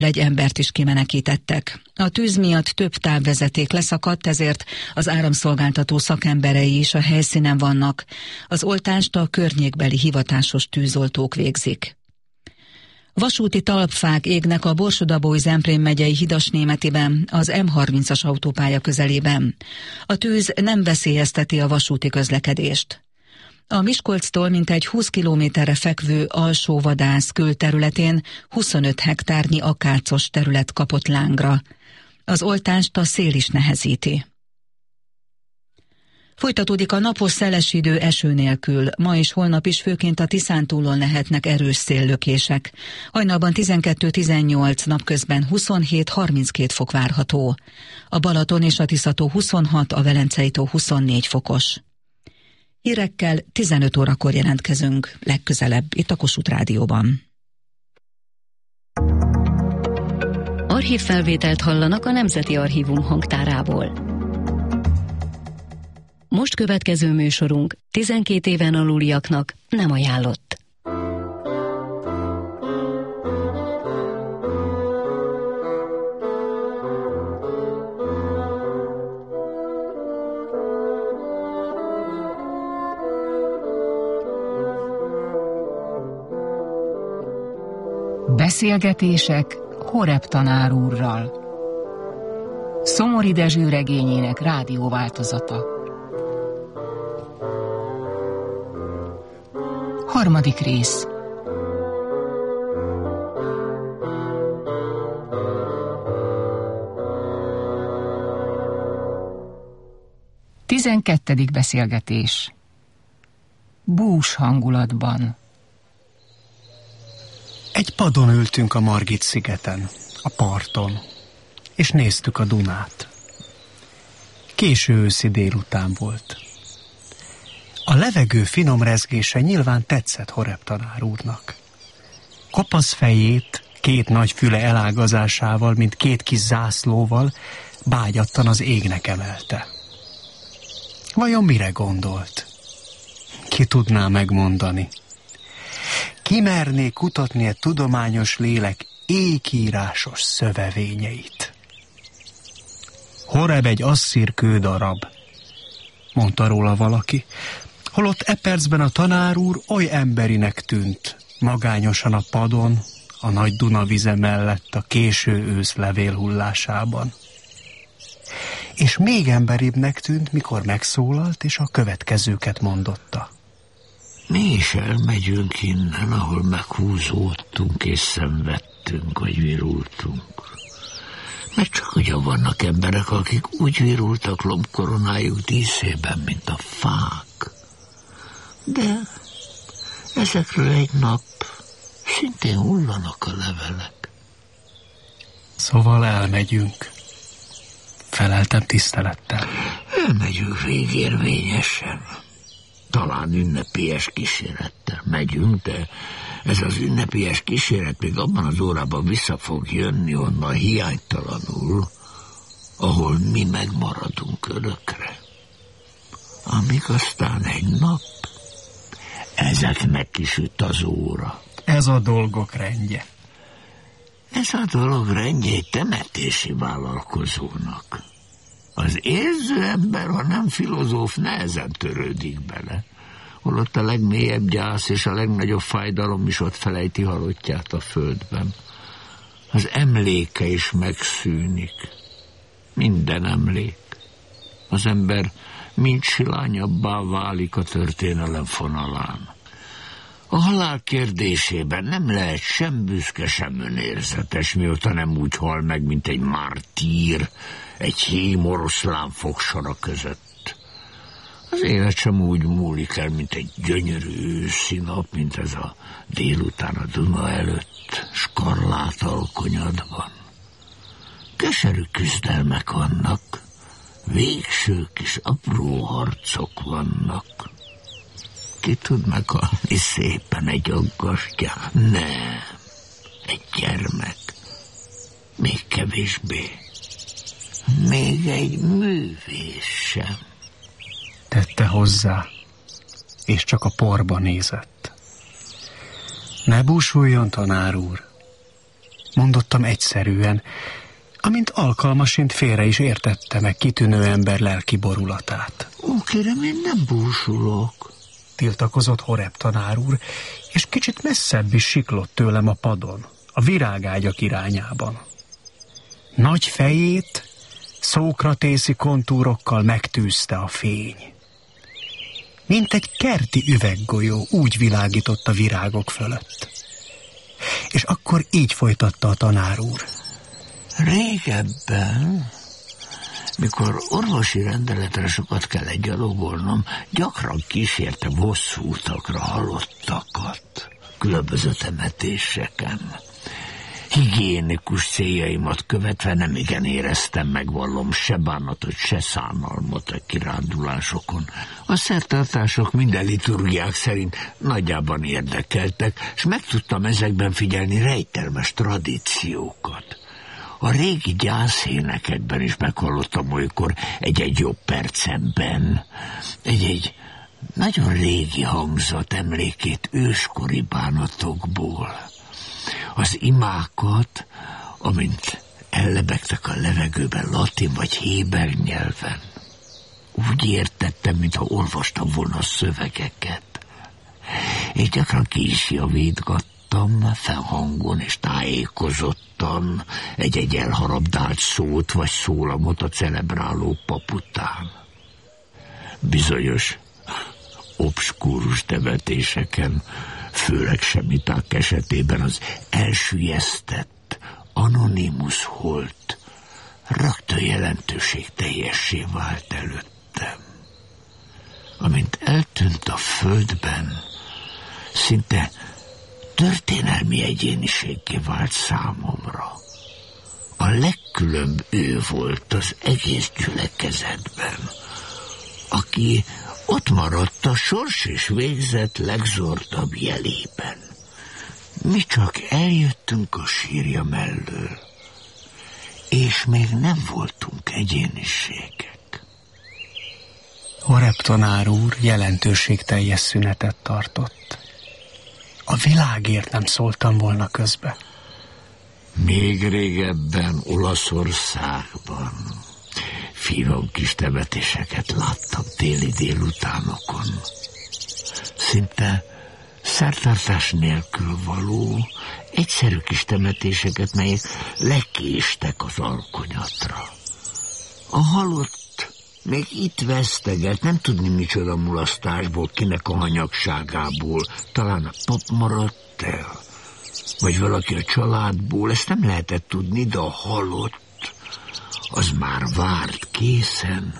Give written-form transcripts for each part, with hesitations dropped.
egy embert is kimenekítettek. A tűz miatt több távvezeték leszakadt, ezért az áramszolgáltató szakemberei is a helyszínen vannak. Az oltást a környékbeli hivatásos tűzoltók végzik. Vasúti talpfák égnek a Borsod-Abaúj-Zemplén megyei Hidasnémetiben, az M30-as autópálya közelében. A tűz nem veszélyezteti a vasúti közlekedést. A Miskolctól mintegy 20 kilométerre fekvő Alsó-Vadász külterületén 25 hektárnyi akácos terület kapott lángra. Az oltást a szél is nehezíti. Folytatódik a napos szeles idő eső nélkül. Ma és holnap is főként a Tiszántúlon lehetnek erős széllökések. Hajnalban 12-18, napközben 27-32 fok várható. A Balaton és a Tiszató 26, a Velencei-tó 24 fokos. Hírekkel 15 órakor jelentkezünk, legközelebb itt a Kossuth Rádióban. Archívfelvételt hallanak a Nemzeti Archívum hangtárából. Most következő műsorunk 12 éven aluliaknak nem ajánlott. Beszélgetések Horeb tanár úrral. Szomori Dezső regényének rádióváltozata. 3. rész. Tizenkettedik beszélgetés. Bús hangulatban. Egy padon ültünk a Margit-szigeten, a parton, és néztük a Dunát. Késő őszi délután volt. A levegő finom rezgése nyilván tetszett Horeb tanár úrnak. Kopasz fejét 2 nagy füle elágazásával, mint 2 kis zászlóval bágyattan az égnek emelte. Vajon mire gondolt? Ki tudná megmondani? Ki merné kutatni a tudományos lélek ékírásos szövevényeit? Horeb egy asszír kődarab, mondta róla valaki, holott e percben a tanár úr oly emberinek tűnt, magányosan a padon, a nagy Duna vize mellett a késő ősz levélhullásában. És még emberibbnek tűnt, mikor megszólalt, és a következőket mondotta. Mi is elmegyünk innen, ahol meghúzódtunk és szenvedtünk, vagy virultunk. Mert csak ugyan vannak emberek, akik úgy virultak lombkoronájuk díszében, mint a fák. De ezekről egy nap szintén hullanak a levelek. Szóval elmegyünk. Feleltem tisztelettel. Elmegyünk végérvényesen. Talán ünnepélyes kísérettel megyünk, de ez az ünnepélyes kíséret még abban az órában vissza fog jönni onnan hiánytalanul, ahol mi megmaradunk örökre. Amíg aztán egy nap ezeknek kisüt az óra. Ez a dolgok rendje. Ez a dolog rendje egy temetési vállalkozónak. Az érző ember, ha nem filozóf, nehezen törődik bele. Holott a legmélyebb gyász és a legnagyobb fájdalom is ott felejti halottját a földben. Az emléke is megszűnik. Minden emlék. Az ember mind silányabbá válik a történelem fonalán. A halál kérdésében nem lehet sem büszke, sem önérzetes, mióta nem úgy hal meg, mint egy mártír, egy hím oroszlán fogsora között. Az élet sem úgy múlik el, mint egy gyönyörű őszi nap, mint ez a délután a Duna előtt, skarlát alkonyatban. Keserű küzdelmek vannak, végső kis apró harcok vannak. Ki tud meghalni szépen egy aggastyán? Nem, egy gyermek, még kevésbé, még egy művész sem. Tette hozzá, és csak a porba nézett. Ne búsuljon, tanár úr, mondottam egyszerűen, amint alkalmasint félre is értette meg kitűnő ember lelki borulatát. Ó, kérem, én nem búsulok, tiltakozott Horeb tanár úr, és kicsit messzebb is siklott tőlem a padon, a virágágyak irányában. Nagy fejét szókratészi kontúrokkal megtűzte a fény. Mint egy kerti üveggolyó úgy világított a virágok fölött. És akkor így folytatta a tanár úr. Régebben, mikor orvosi rendeletre sokat kellett gyalogolnom, gyakran kísértem hosszú utakra halottakat, különböző temetéseken. Higiénikus céljaimat követve nemigen éreztem, megvallom, se bánatot, se szánalmat a kirándulásokon. A szertartások minden liturgiák szerint nagyjában érdekeltek, és meg tudtam ezekben figyelni rejtelmes tradíciókat. A régi gyászénekekben is meghallottam olykor egy-egy jobb percemben egy nagyon régi hangzat emlékét őskori bánatokból. Az imákat, amint ellebegtek a levegőben latin vagy héber nyelven. Úgy értettem, mintha olvastam volna a szövegeket. És gyakran ki is javítgattam, felhangon és tájékozottan egy-egy elharabdált szót vagy szólamot a celebráló pap után. Bizonyos obskúrus temetéseken, főleg semiták esetében az elsüllyesztett, anonimus holt rögtön jelentőségteljessé vált előttem. Amint eltűnt a földben, szinte történelmi egyéniséggé vált számomra. A legkülönbb ő volt az egész gyülekezetben, aki ott maradt a sors és végzet legzordabb jelében. Mi csak eljöttünk a sírja mellől, és még nem voltunk egyéniségek. Horeb tanár úr jelentőségteljes szünetet tartott. A világért nem szóltam volna közbe. Még régebben Olaszországban finom kis temetéseket láttam téli délutánokon. Szinte szertartás nélkül való, egyszerű kis temetéseket, melyek lekéstek az alkonyatra. A halott még itt vesztegelt, nem tudni micsoda mulasztásból, kinek a hanyagságából, talán a pap maradt el, vagy valaki a családból, ezt nem lehetett tudni, de a halott az már várt készen,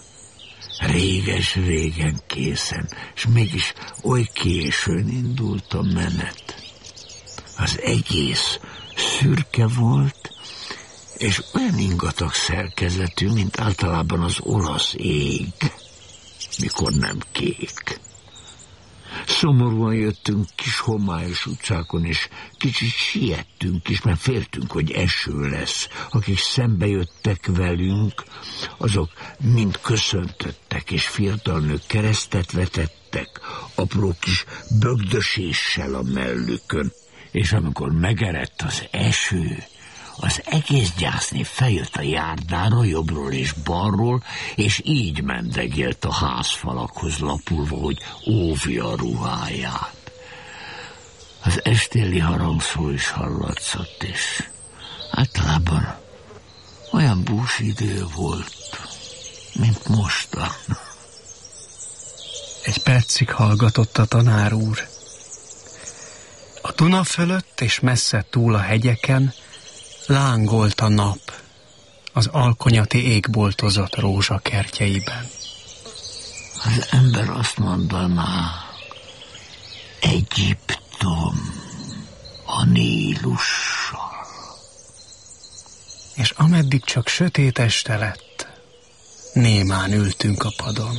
réges-régen készen, és mégis oly későn indult a menet. Az egész szürke volt, és olyan ingatag szerkezetű, mint általában az olasz ég, mikor nem kék. Szomorúan jöttünk kis homályos utcákon, és kicsit siettünk is, mert féltünk, hogy eső lesz. Akik szembe jöttek velünk, azok mind köszöntöttek, és fiatal nők keresztet vetettek, apró kis bögdöséssel a mellükön. És amikor megerett az eső, az egész gyászni feljött a járdára jobbról és balról, és így mendegélt a házfalakhoz lapulva, hogy óvja a ruháját. Az estéli harangszó is hallatszott, és általában olyan búsidő volt, mint mostan. Egy percig hallgatott a tanár úr. A Duna fölött és messze túl a hegyeken lángolt a nap az alkonyati égboltozott rózsakertjeiben. Az ember azt mondaná, Egyiptom a Nílussal. És ameddig csak sötét este lett, némán ültünk a padon.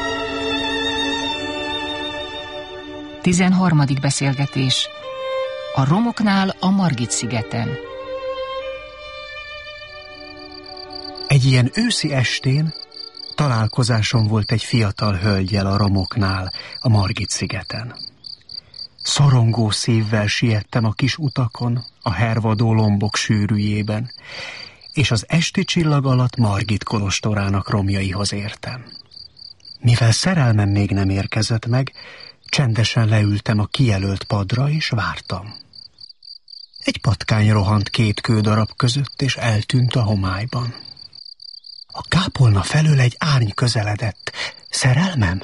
Tizenharmadik beszélgetés. A romoknál a Margit-szigeten. Egy ilyen őszi estén találkozásom volt egy fiatal hölggyel a romoknál, a Margit-szigeten. Szorongó szívvel siettem a kis utakon, a hervadó lombok sűrűjében, és az esti csillag alatt Margit kolostorának romjaihoz értem. Mivel szerelmem még nem érkezett meg, csendesen leültem a kijelölt padra, és vártam. Egy patkány rohant 2 kődarab között, és eltűnt a homályban. A kápolna felől egy árny közeledett. Szerelmem?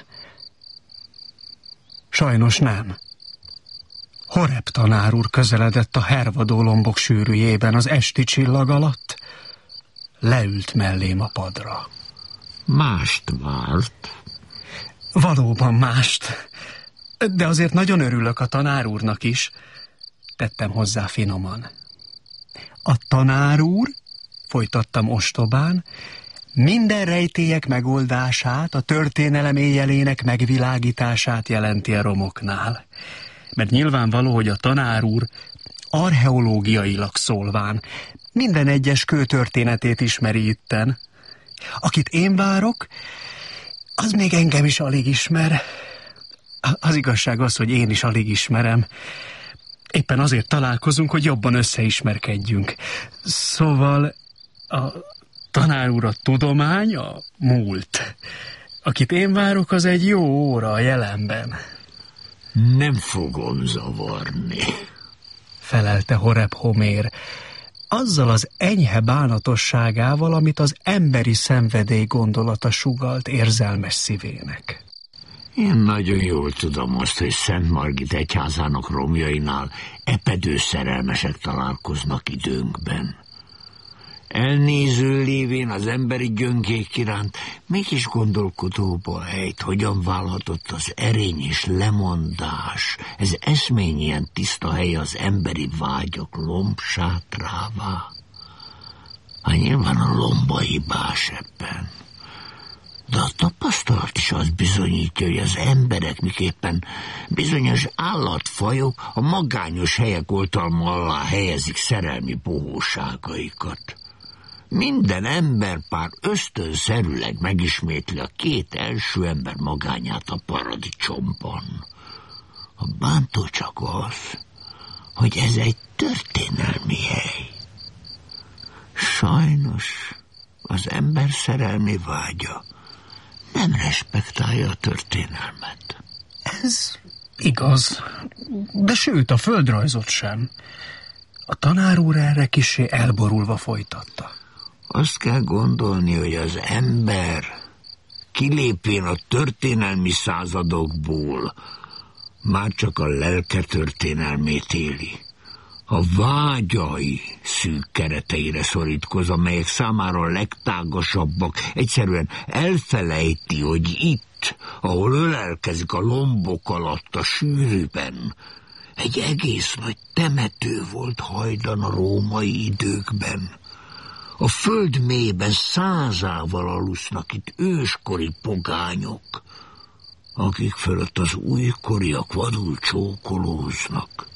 Sajnos nem. Horeb tanár úr közeledett a hervadó lombok sűrűjében az esti csillag alatt. Leült mellém a padra. Mást várt? Valóban mást. De azért nagyon örülök a tanár úrnak is, tettem hozzá finoman. A tanár úr, folytattam ostobán, minden rejtélyek megoldását, a történelem éjjelének megvilágítását jelenti a romoknál. Mert nyilvánvaló, hogy a tanár úr archeológiailag szólván minden egyes kő történetét ismeri itten. Akit én várok, az még engem is alig ismer. Az igazság az, hogy én is alig ismerem. Éppen azért találkozunk, hogy jobban összeismerkedjünk. Szóval a tanár úr a tudomány, a múlt. Akit én várok, az egy jó óra a jelenben. Nem fogom zavarni, felelte Horeb Homér, azzal az enyhe bánatosságával, amit az emberi szenvedély gondolata sugalt érzelmes szívének. Én nagyon jól tudom azt, hogy Szent Margit egyházának romjainál epedő szerelmesek találkoznak időnkben. Elnéző lévén az emberi gyöngék iránt mégis gondolkodóba ejt, hogyan válhatott az erény és lemondás, ez eszmény ilyen tiszta hely az emberi vágyak lombsátrává. Hát nyilván a lomba hibás ebben. De a tapasztalat is azt bizonyítja, hogy az emberek miképpen bizonyos állatfajok a magányos helyek oltalma alá helyezik szerelmi bohóságaikat. Minden emberpár ösztönszerűleg megismétli a 2 első ember magányát a paradicsomban. A bántó csak az, hogy ez egy történelmi hely. Sajnos az ember szerelmi vágya nem respektálja a történelmet. Ez igaz, de sőt a földrajzot sem. A tanár úr erre kissé elborulva folytatta. Azt kell gondolni, hogy az ember kilépvén a történelmi századokból már csak a lelke történelmét éli. A vágyai szűk kereteire szorítkoz, amelyek számára a legtágasabbak, egyszerűen elfelejti, hogy itt, ahol ölelkezik a lombok alatt a sűrűben, egy egész nagy temető volt hajdan a római időkben. A föld mélyben 100-ával alusznak itt őskori pogányok, akik fölött az újkoriak vadul csókolóznak.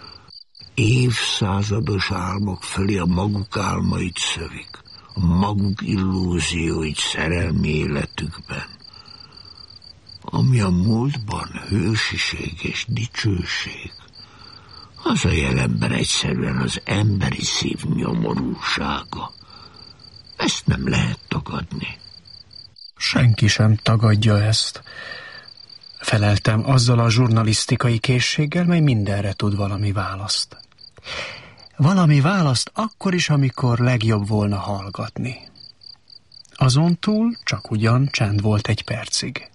Évszázados álmok felé a maguk álmait szövik, a maguk illúzióit szerelmi életükben. Ami a múltban hősiség és dicsőség, az a jelenben egyszerűen az emberi szív nyomorúsága. Ezt nem lehet tagadni. Senki sem tagadja ezt. Feleltem azzal a zsurnalisztikai készséggel, mely mindenre tud valami választ. Valami választ akkor is, amikor legjobb volna hallgatni. Azon túl csak ugyan csend volt egy percig.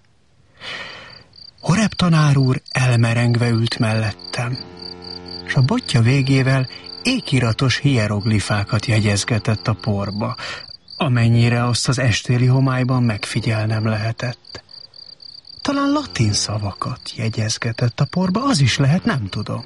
Horeb tanár úr elmerengve ült mellettem, s a botja végével ékiratos hieroglifákat jegyezgetett a porba, amennyire azt az estéli homályban megfigyelnem lehetett. Talán latin szavakat jegyezgetett a porba, az is lehet, nem tudom.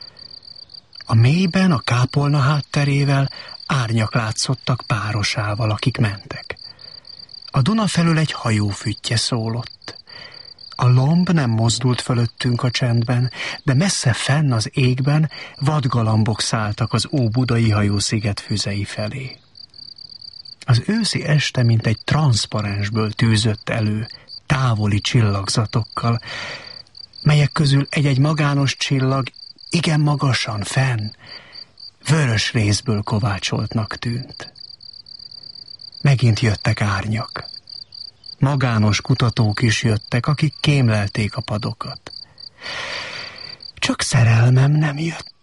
A mélyben, a kápolna hátterével árnyak látszottak párosával, akik mentek. A Duna felől egy hajó füttye szólott. A lomb nem mozdult fölöttünk a csendben, de messze fenn az égben vadgalambok szálltak az Óbudai hajósziget füzei felé. Az őszi este mint egy transzparensből tűzött elő, távoli csillagzatokkal, melyek közül egy-egy magános csillag igen magasan fenn, vörös rézből kovácsoltnak tűnt. Megint jöttek árnyak. Magános kutatók is jöttek, akik kémlelték a padokat. Csak szerelmem nem jött.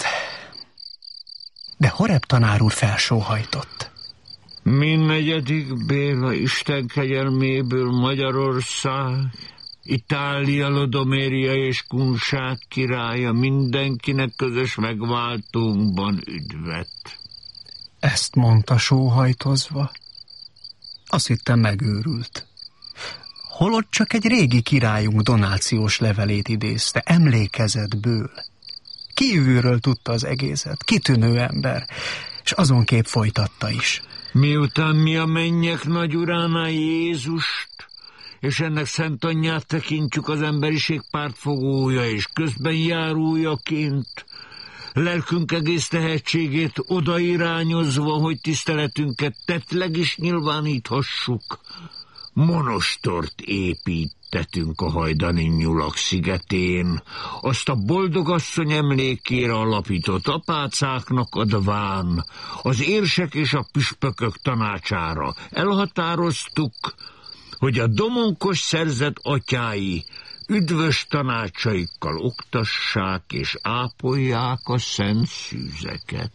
De Horeb tanár úr felsóhajtott. Minnnegyedik Béla Isten kegyelméből Magyarország, Itália, Lodoméria és Kunság királya mindenkinek közös megváltónkban üdvet. Ezt mondta sóhajtozva. Azt hittem megőrült. Holott csak egy régi királyunk donációs levelét idézte, emlékezetből. Kívülről tudta az egészet, kitűnő ember, és azonképp folytatta is. Miután mi a mennyek nagyuránál Jézust, és ennek szent anyját tekintjük az emberiség pártfogója és közben járójaként, lelkünk egész tehetségét odairányozva, hogy tiszteletünket tettleg is nyilváníthassuk, monostort építettünk a hajdani Nyulak szigetén, azt a boldogasszony emlékére alapított apácáknak adván, az érsek és a püspökök tanácsára elhatároztuk, hogy a domonkos szerzet atyái üdvös tanácsaikkal oktassák és ápolják a szent szűzeket.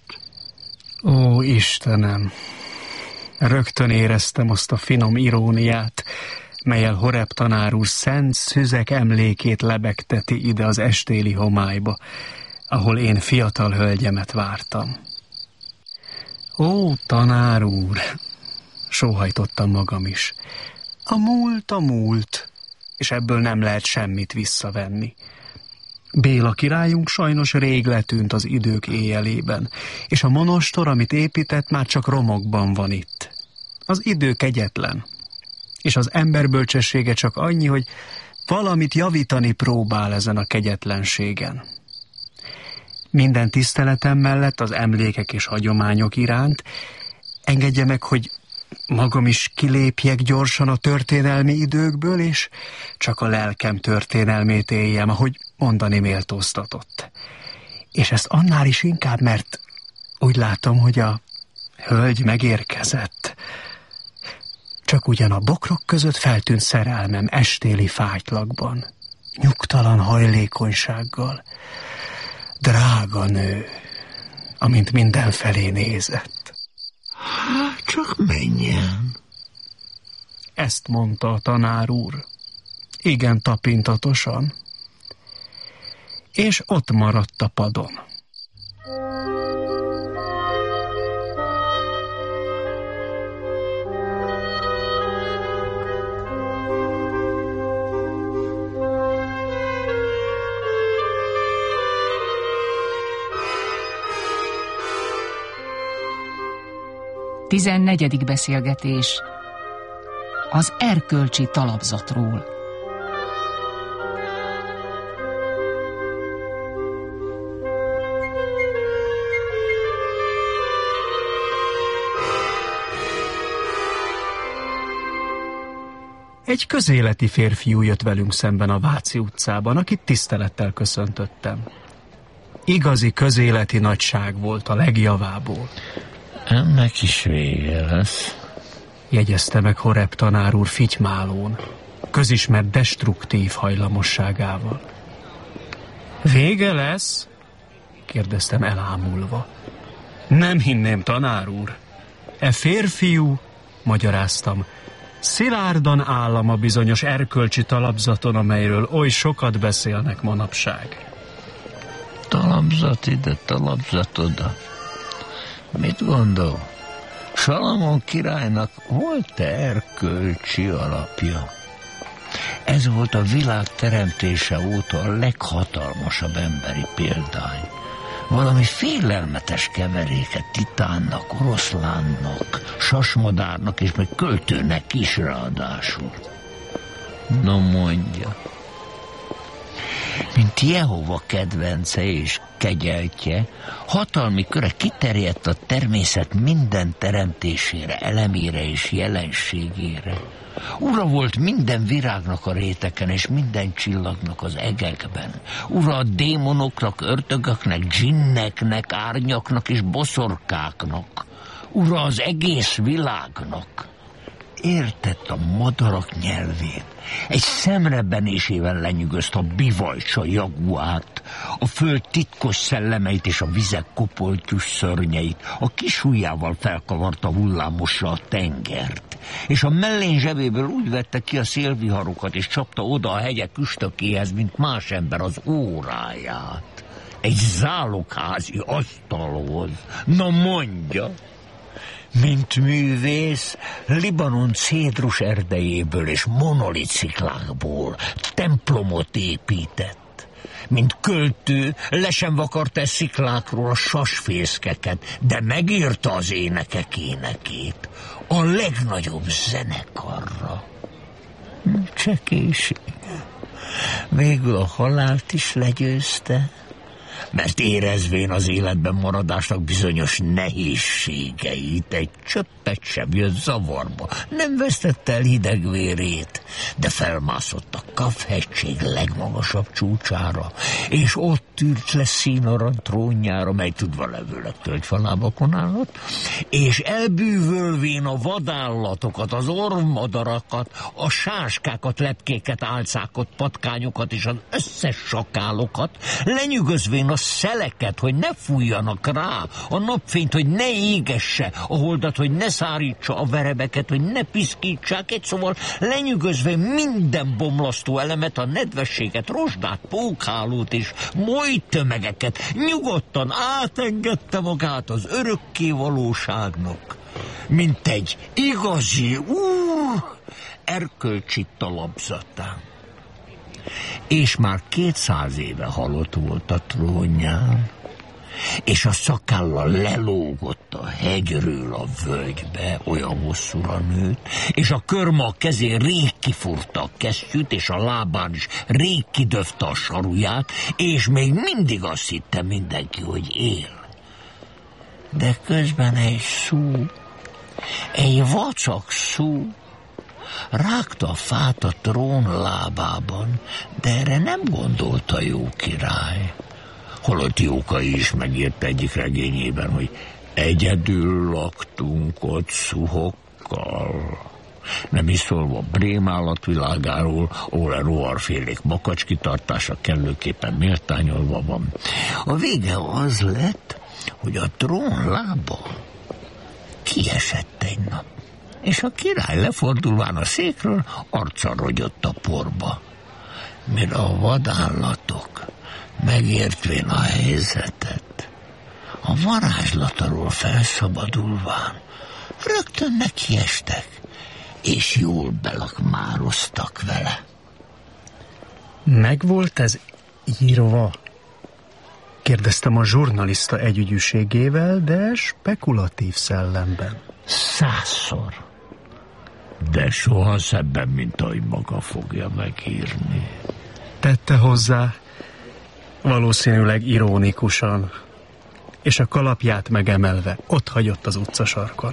Ó, Istenem! Rögtön éreztem azt a finom iróniát, mellyel Horeb tanár úr szent szüzek emlékét lebegteti ide az estéli homályba, ahol én fiatal hölgyemet vártam. Ó, tanár úr! Sóhajtottam magam is. A múlt, és ebből nem lehet semmit visszavenni. Béla királyunk sajnos rég letűnt az idők éjjelében, és a monostor, amit épített, már csak romokban van itt. Az idő kegyetlen, és az ember bölcsessége csak annyi, hogy valamit javítani próbál ezen a kegyetlenségen. Minden tiszteletem mellett az emlékek és hagyományok iránt engedje meg, hogy magam is kilépjek gyorsan a történelmi időkből, és csak a lelkem történelmét éljem, ahogy mondani méltóztatott. És ezt annál is inkább, mert úgy látom, hogy a hölgy megérkezett. Csak ugyan a bokrok között feltűnt szerelmem estéli fátylagban, nyugtalan hajlékonysággal. Drága nő, amint mindenfelé nézett. Hát csak menjen. Ezt mondta a tanár úr. Igen tapintatosan. És ott maradt a padon. Tizennegyedik beszélgetés. Az erkölcsi talapzatról. Egy közéleti férfiú jött velünk szemben a Váci utcában, akit tisztelettel köszöntöttem. Igazi közéleti nagyság volt a legjavából. Ennek is vége lesz, jegyezte meg Horeb tanár úr fitymálón, közismert destruktív hajlamosságával. Vége lesz? kérdeztem elámulva. Nem hinném, tanár úr. E férfiú, magyaráztam, szilárdan állam a bizonyos erkölcsi talapzaton, amelyről oly sokat beszélnek manapság. Talapzat ide, talapzat oda. Mit gondol? Salamon királynak volt erkölcsi alapja. Ez volt a világ teremtése óta a leghatalmasabb emberi példány. Valami félelmetes keveréket titánnak, oroszlánnak, sasmadárnak és meg költőnek is ráadásul. No mondja, mint Jehova kedvence és kegyeltje, hatalmi köre kiterjedt a természet minden teremtésére, elemére és jelenségére. Ura volt minden virágnak a réteken, és minden csillagnak az egekben. Ura a démonoknak, ördögöknek, dzsinneknek, árnyaknak és boszorkáknak. Ura az egész világnak. Értett a madarak nyelvét. Egy szemrebbenésével lenyűgözte a bivajcs, a jaguárt, a föld titkos szellemeit és a vizek kopoltyús szörnyeit, a kis ujjával felkavarta hullámosra a tengert, és a mellén zsebéből úgy vette ki a szélviharokat, és csapta oda a hegyek üstökéhez, mint más ember az óráját. Egy zálogházi asztalhoz. Na mondja! Mint művész, Libanon cédrus erdejéből és monolitsziklákból templomot épített. Mint költő, le sem vakarta sziklákról a sasfészkeket, de megírta az énekek énekét a legnagyobb zenekarra. Csekéség. Végül a halált is legyőzte, mert érezvén az életben maradásnak bizonyos nehézségeit, egy csöppet sem jött zavarba, nem vesztette el hidegvérét, de felmászott a Kaf-hegység legmagasabb csúcsára, és ott ült le színarany trónjára, mely tudva levőleg tölgyfalábakon állott, és elbűvölvén a vadállatokat, az orvmadarakat, a sáskákat, lepkéket, álcákat, patkányokat és az összes sakálokat, lenyűgözvén a szeleket, hogy ne fújjanak rá, a napfényt, hogy ne égesse, a holdat, hogy ne szárítsa a verebeket, hogy ne piszkítsák, egy szóval lenyűgözve minden bomlasztó elemet, a nedvességet, rozsdát, pókhálót és moly tömegeket nyugodtan átengedte magát az örökké valóságnak, mint egy igazi úr erkölcsi talapzatán. És már 200 éve halott volt a trónján, és a szakállal lelógott a hegyről a völgybe, olyan hosszúra nőtt, és a körme a kezén rég kifúrta a kesztyűt, és a lábán is rég kidöfte a saruját, és még mindig azt hitte mindenki, hogy él. De közben egy szú, egy vacak szú rágta a fát a trón lábában, de erre nem gondolta jó király. Holott Jókai is megírta egyik regényében, hogy egyedül laktunk ott szuhokkal. Nem is szólva Brém állatvilágáról, ahol a rovarfélék makacskitartása kellőképpen méltányolva van. A vége az lett, hogy a trón lába kiesett egy nap, és a király lefordulván a székről arccal rogyott a porba. Mire a vadállatok megértvén a helyzetet, a varázslat alól felszabadulván rögtön nekiestek, és jól belakmároztak vele. Meg volt ez írva? Kérdeztem a zsurnalista együgyűségével, de spekulatív szellemben. 100-szor. De soha szebben, mint ahogy maga fogja megírni. Tette hozzá, valószínűleg irónikusan, és a kalapját megemelve ott hagyott az utcasarkon.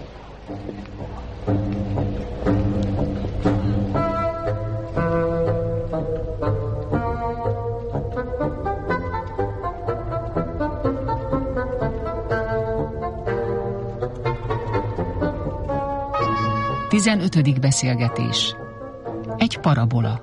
Tizenötödik beszélgetés. Egy parabola.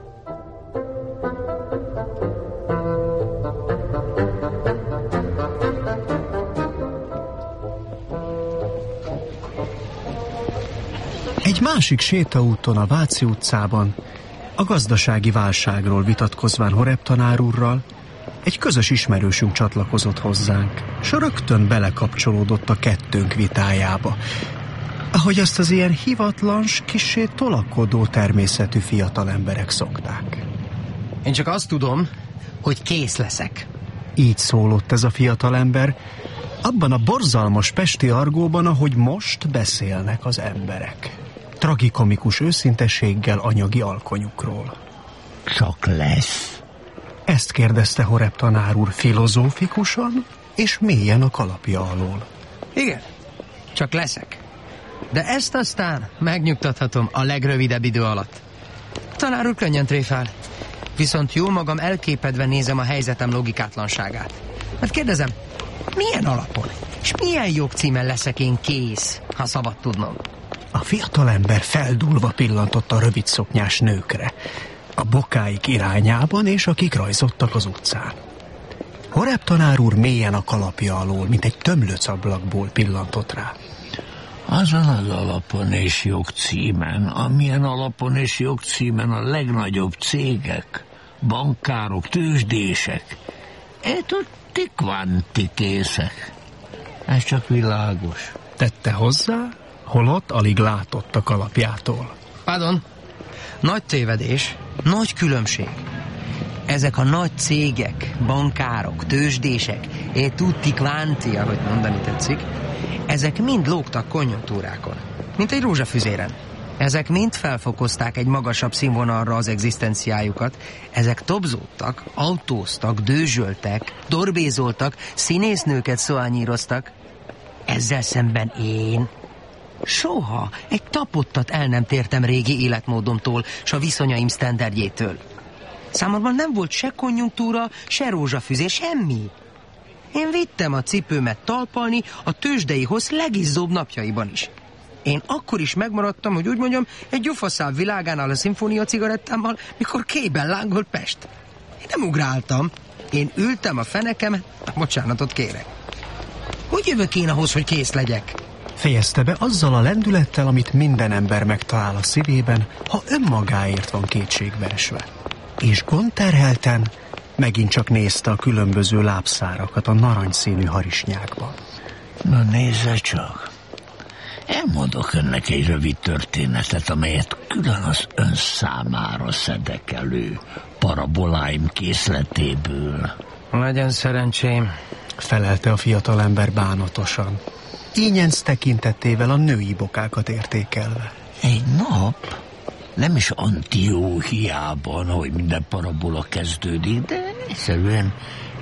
Egy másik sétaúton a Váci utcában, a gazdasági válságról vitatkozván Horeb tanár úrral, egy közös ismerősünk csatlakozott hozzánk, s rögtön belekapcsolódott a kettőnk vitájába, ahogy azt az ilyen hivatlan, kissé tolakodó természetű fiatal emberek szokták. Én csak azt tudom, hogy kész leszek. Így szólott ez a fiatalember, abban a borzalmas pesti argóban, ahogy most beszélnek az emberek. Tragikomikus őszintességgel anyagi alkonyukról. Csak lesz. Ezt kérdezte Horeb tanár úr filozófikusan és mélyen a kalapja alól. Igen, csak leszek. De ezt aztán megnyugtathatom a legrövidebb idő alatt. Tanár úr könnyen tréfál. Viszont jó magam elképedve nézem a helyzetem logikátlanságát. Hát kérdezem, milyen alapon és milyen jogcímen leszek én kész, ha szabad tudnom? A fiatalember feldúlva pillantott a rövid szoknyás nőkre, a bokáik irányában, és akik rajzottak az utcán. Horeb tanár úr mélyen a kalapja alól, mint egy tömlöc ablakból pillantott rá. Azon az alapon és jogcímen, amilyen alapon és jogcímen a legnagyobb cégek, bankárok, tőzsdések, tutti quanti készek. Ez csak világos. Tette hozzá, holott alig látott a kalapjától. Pardon, nagy tévedés, nagy különbség. Ezek a nagy cégek, bankárok, tőzsdések, tutti quanti, ahogy mondani tetszik, ezek mind lógtak konjunktúrákon, mint egy rózsafüzéren. Ezek mind felfokozták egy magasabb színvonalra az egzisztenciájukat. Ezek tobzódtak, autóztak, dőzsöltek, dorbézoltak, színésznőket szoányíroztak. Ezzel szemben én soha egy tapottat el nem tértem régi életmódomtól, s a viszonyaim sztenderdjétől. Számomra nem volt se konjunktúra, se rózsafüzé, semmi. Én vittem a cipőmet talpalni a tőzsdei hossz legizzóbb napjaiban is. Én akkor is megmaradtam, hogy úgy mondjam, egy gyufaszál világánál a szimfónia cigarettámmal, mikor kéjben lángolt Pest. Én nem ugráltam. Én ültem a fenekemet, bocsánatot kérek. Hogy jövök én ahhoz, hogy kész legyek? Fejezte be azzal a lendülettel, amit minden ember megtalál a szívében, ha önmagáért van kétségbe esve. És gondterhelten megint csak nézte a különböző lábszárakat a narancsszínű harisnyákban. Na nézze csak. Elmondok önnek egy rövid történetet, amelyet külön az ön számára szedek elő paraboláim készletéből. Legyen szerencsém, felelte a fiatalember bánatosan, ínyenc tekintetével a női bokákat értékelve. Egy nap, nem is Antióhiában, ahogy minden parabola kezdődik, de egyszerűen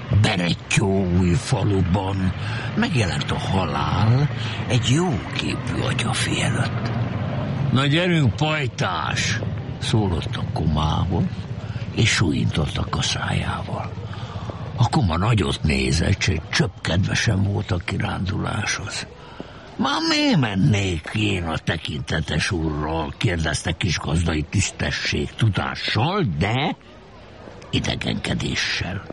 Berettyóúj faluban megjelent a halál egy jóképű atyafi előtt. Na gyerünk, pajtás! Szólott a komához, és súlyintott a kaszájával. A koma nagyot nézett, egy csöpp kedvesen volt a kiránduláshoz. Már miért mennék én a tekintetes úrral, kérdezte kisgazdai tisztesség tudással, de idegenkedéssel.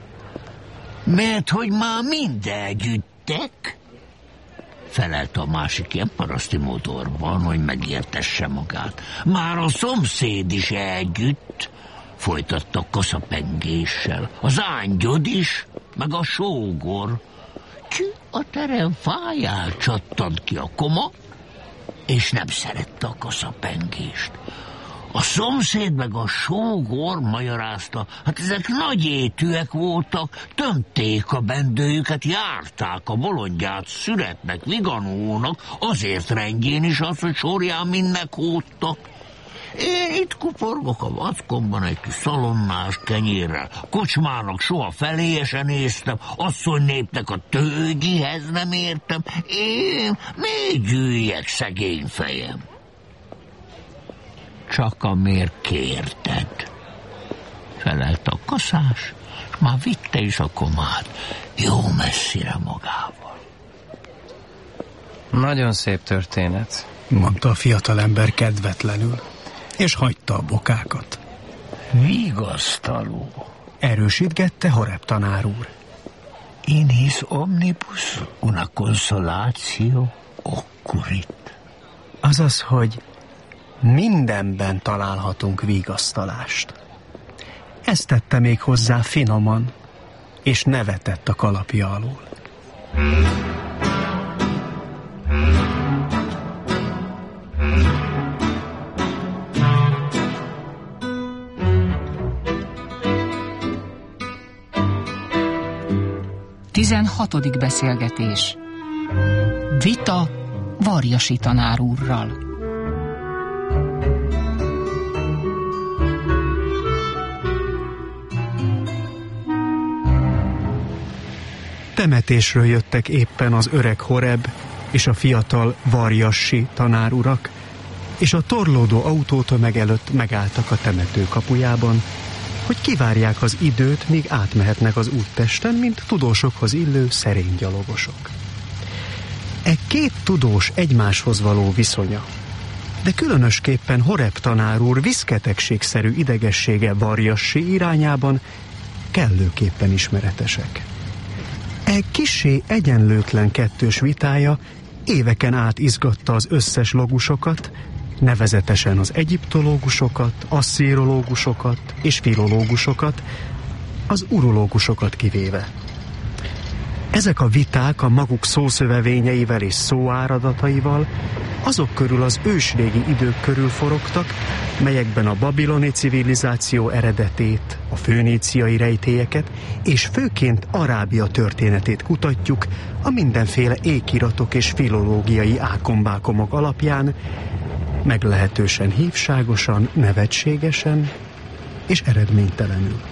Mert hogy már mind együttek, felelte a másik ilyen paraszti modorban, hogy megértesse magát. Már a szomszéd is együtt, folytatta kaszapengéssel. Az ángyod is, meg a sógor. A terem fáján csattant ki a koma, és nem szerette a kaszapengést. A szomszéd meg a sógor magyarázta, hát ezek nagy étűek voltak, tömték a bendőjüket, járták a bolondját szüretnek, viganónak, azért rendjén is az, hogy sorján mind meghódtak. Én itt kuporgok a vackomban egy kis szalonnás kenyérrel, kocsmának soha feléje se néztem, asszonynépnek a tőgyihez nem értem, én még gyűjjek szegény fejem. Csak amért kérted, felelt a kaszás, és már vitte is a komát jó messzire magával. Nagyon szép történet, mondta a fiatalember kedvetlenül, és hagyta a bokákat. Vigasztaló, erősítgette Horeb tanár úr. Inis omnibus una consolatio occurrit. Azaz, hogy mindenben találhatunk vigasztalást. Ezt tette még hozzá finoman, és nevetett a kalapja alól. Tizenhatodik beszélgetés. Vita Varjasi tanár úrral. temetésről jöttek éppen az öreg Horeb és a fiatal Varjassi tanárurak, és a torlódó autótömeg előtt megálltak a temető kapujában, hogy kivárják az időt, míg átmehetnek az úttesten, mint tudósokhoz illő szerény gyalogosok. E két tudós egymáshoz való viszonya, de különösképpen Horeb tanár úr viszketegségszerű idegessége Varjassi irányában kellőképpen ismeretesek. E kissé egyenlőtlen kettős vitája éveken át izgatta az összes logusokat, nevezetesen az egyiptológusokat, asszírológusokat és filológusokat, az urológusokat kivéve. Ezek a viták a maguk szószövevényeivel és szóáradataival azok körül az ősrégi idők körül forogtak, melyekben a babiloni civilizáció eredetét, a föníciai rejtélyeket és főként Arábia történetét kutatjuk a mindenféle ékiratok és filológiai ákombákomok alapján, meglehetősen hívságosan, nevetségesen és eredménytelenül.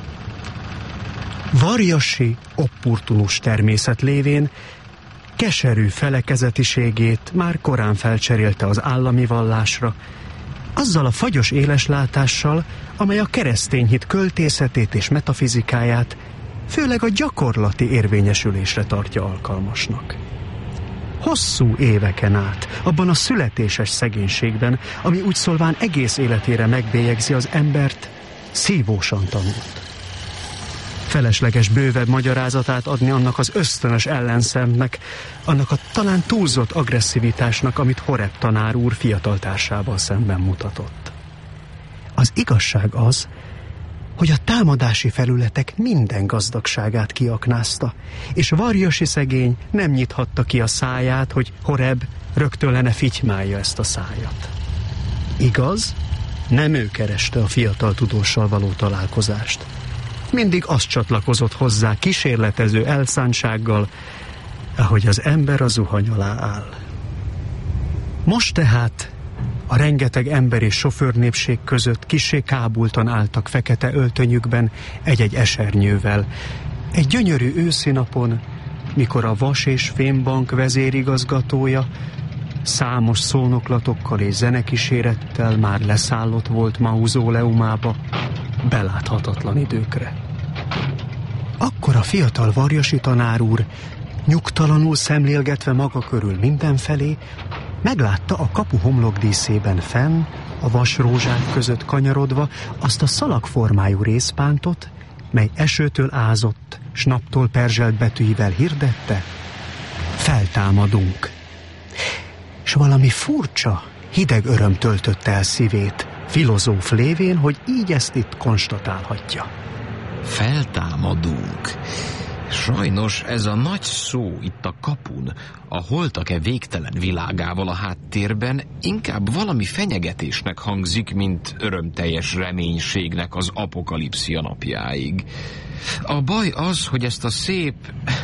Varjassi opportunus természet lévén keserű felekezetiségét már korán felcserélte az állami vallásra, azzal a fagyos éleslátással, amely a keresztény hit költészetét és metafizikáját főleg a gyakorlati érvényesülésre tartja alkalmasnak. Hosszú éveken át, abban a születéses szegénységben, ami úgy szólván egész életére megbélyegzi az embert, szívósan tanult. Felesleges bővebb magyarázatát adni annak az ösztönös ellenszemnek, annak a talán túlzott agresszivitásnak, amit Horeb tanár úr fiatal társával szemben mutatott. Az igazság az, hogy a támadási felületek minden gazdagságát kiaknázta, és Varjassi szegény nem nyithatta ki a száját, hogy Horeb rögtön lenne fitymálja ezt a szájat. Igaz, nem ő kereste a fiatal tudóssal való találkozást. Mindig az csatlakozott hozzá kísérletező elszántsággal, ahogy az ember a zuhany alá áll. Most tehát a rengeteg ember és sofőrnépség között kissé kábultan álltak fekete öltönyükben egy-egy esernyővel. Egy gyönyörű őszi napon, mikor a Vas- és Fémbank vezérigazgatója számos szónoklatokkal és zenekísérettel már leszállott volt mauzóleumába, beláthatatlan időkre. Akkor a fiatal Varjassi tanár úr, nyugtalanul szemlélgetve maga körül mindenfelé, meglátta a kapu homlokdíszében fenn, a vasrózsák között kanyarodva azt a szalagformájú részpántot, mely esőtől ázott, s naptól perzselt betűivel hirdette: feltámadunk. S valami furcsa, hideg öröm töltötte el szívét, filozóf lévén, hogy így ezt itt konstatálhatja. Feltámadunk. Sajnos ez a nagy szó itt a kapun, a holtak-e végtelen világával a háttérben inkább valami fenyegetésnek hangzik, mint örömteljes reménységnek az apokalipszia napjáig. A baj az, hogy ezt a szép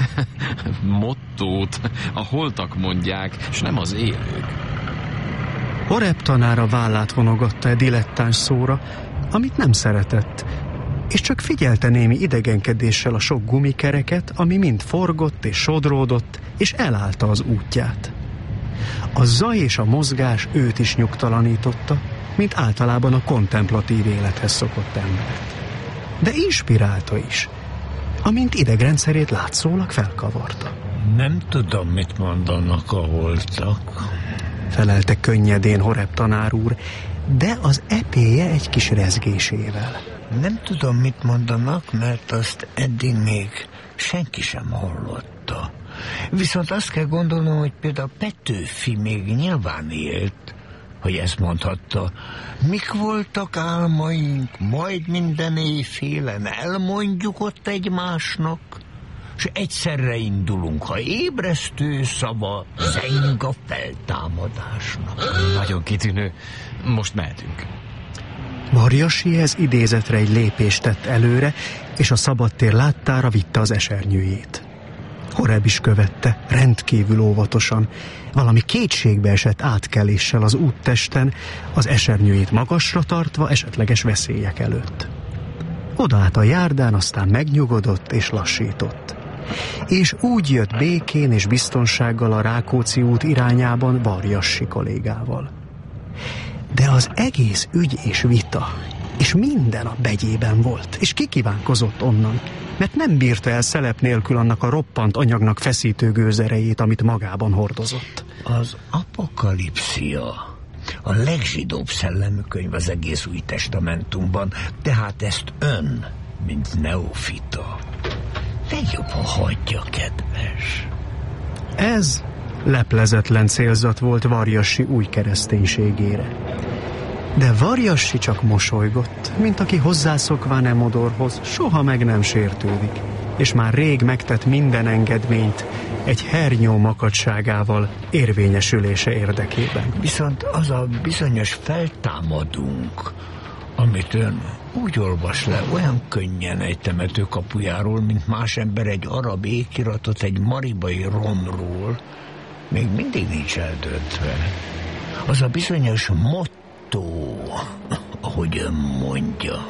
mottót a holtak mondják, és nem az élők. Horeb tanára vállát vonogatta egy dilettáns szóra, amit nem szeretett, és csak figyelte némi idegenkedéssel a sok gumikereket, ami mind forgott és sodródott, és elállta az útját. A zaj és a mozgás őt is nyugtalanította, mint általában a kontemplatív élethez szokott ember. De inspirálta is, amint idegrendszerét látszólag felkavarta. Nem tudom, mit mondanak a holtak, felelte könnyedén Horeb tanár úr, de az epéje egy kis rezgésével. Nem tudom, mit mondanak, mert azt eddig még senki sem hallotta. Viszont azt kell gondolnom, hogy például Petőfi még nyilván élt, hogy ezt mondhatta: mik voltak álmaink, majd minden éjfélen elmondjuk ott egymásnak, és egyszerre indulunk, ha ébresztő szava zeng a feltámadásnak. Nagyon kitűnő. Most mehetünk. Varjasihez idézetre egy lépést tett előre, és a szabadtér láttára vitte az esernyőjét. Horeb is követte, rendkívül óvatosan, valami kétségbe esett átkeléssel az úttesten, az esernyőjét magasra tartva esetleges veszélyek előtt. Odaállt a járdán, aztán megnyugodott és lassított. és úgy jött békén és biztonsággal a Rákóczi út irányában Varjassy kollégával. De az egész ügy és vita, és minden a begyében volt, és kikívánkozott onnan, mert nem bírta el szelep nélkül annak a roppant anyagnak feszítő gőzerejét, amit magában hordozott. Az Apokalipszia a legzsidóbb szellemű könyv az egész Új Testamentumban, tehát ezt ön, mint neofita, legjobb, ha hagyja, kedves. Ez leplezetlen célzat volt Varjassy új kereszténységére. De Varjassy csak mosolygott, mint aki hozzászokván e modorhoz soha meg nem sértődik, és már rég megtett minden engedményt egy hernyó makadságával érvényesülése érdekében. Viszont az a bizonyos feltámadunk, amit ön úgy olvas le olyan könnyen egy temető kapujáról, mint más ember egy arab ékiratot egy maribai romról, még mindig nincs eldöntve. Az a bizonyos motto, ahogy ön mondja.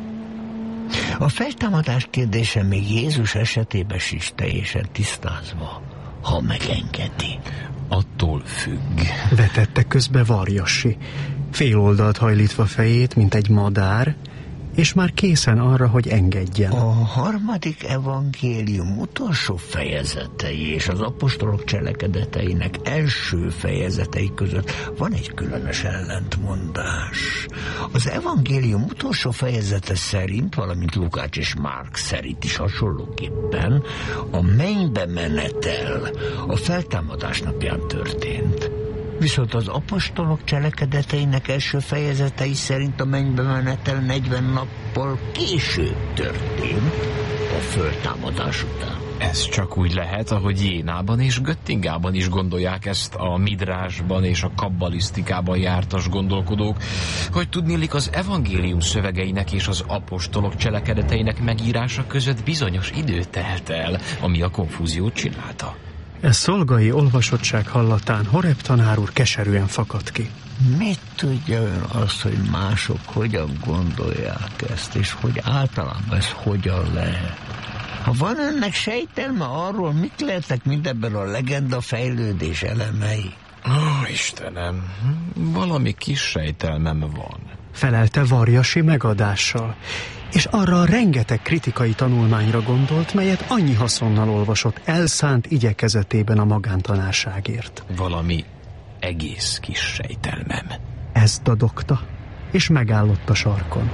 A feltámadás kérdése még Jézus esetében sincs teljesen tisztázva, ha megengedi. Attól függ. Vetette közbe Varjassy, fél oldalt hajlítva fejét, mint egy madár, és már készen arra, hogy engedjen. A harmadik evangélium utolsó fejezetei és az apostolok cselekedeteinek első fejezetei között van egy különös ellentmondás. Az evangélium utolsó fejezete szerint, valamint Lukács és Márk szerint is hasonlóképpen, a mennybe menetel a feltámadás napján történt. Viszont az apostolok cselekedeteinek első fejezetei szerint a mennybe menetel 40 nappal később történt, a föltámadás után. Ez csak úgy lehet, ahogy Jénában és Göttingában is gondolják ezt a midrásban és a kabbalisztikában jártas gondolkodók, hogy tudniillik az evangélium szövegeinek és az apostolok cselekedeteinek megírása között bizonyos idő telt el, ami a konfúziót csinálta. Ez szolgai olvasottság hallatán Horeb tanár úr keserűen fakadt ki. Mit tudja ön azt, hogy mások hogyan gondolják ezt, és hogy általában ez hogyan lehet? Ha van önnek sejtelme arról, mit lehetnek mindebben a legenda fejlődés elemei? Istenem, valami kis sejtelmem van. Felelte Varjassy megadással, és arra a rengeteg kritikai tanulmányra gondolt, melyet annyi haszonnal olvasott elszánt igyekezetében a magántanárságért. Valami egész kis sejtelmem. Ezt dadogta, és megállott a sarkon.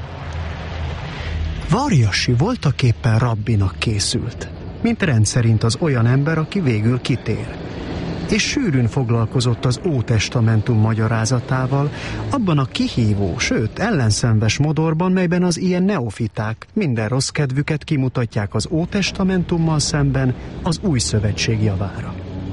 Varjassy voltaképpen rabbinak készült, mint rendszerint az olyan ember, aki végül kitér. És sűrűn foglalkozott az Ótestamentum magyarázatával, abban a kihívó, sőt ellenszenves modorban, melyben az ilyen neofiták minden rossz kedvüket kimutatják az Ótestamentummal szemben az Új Szövetség javára.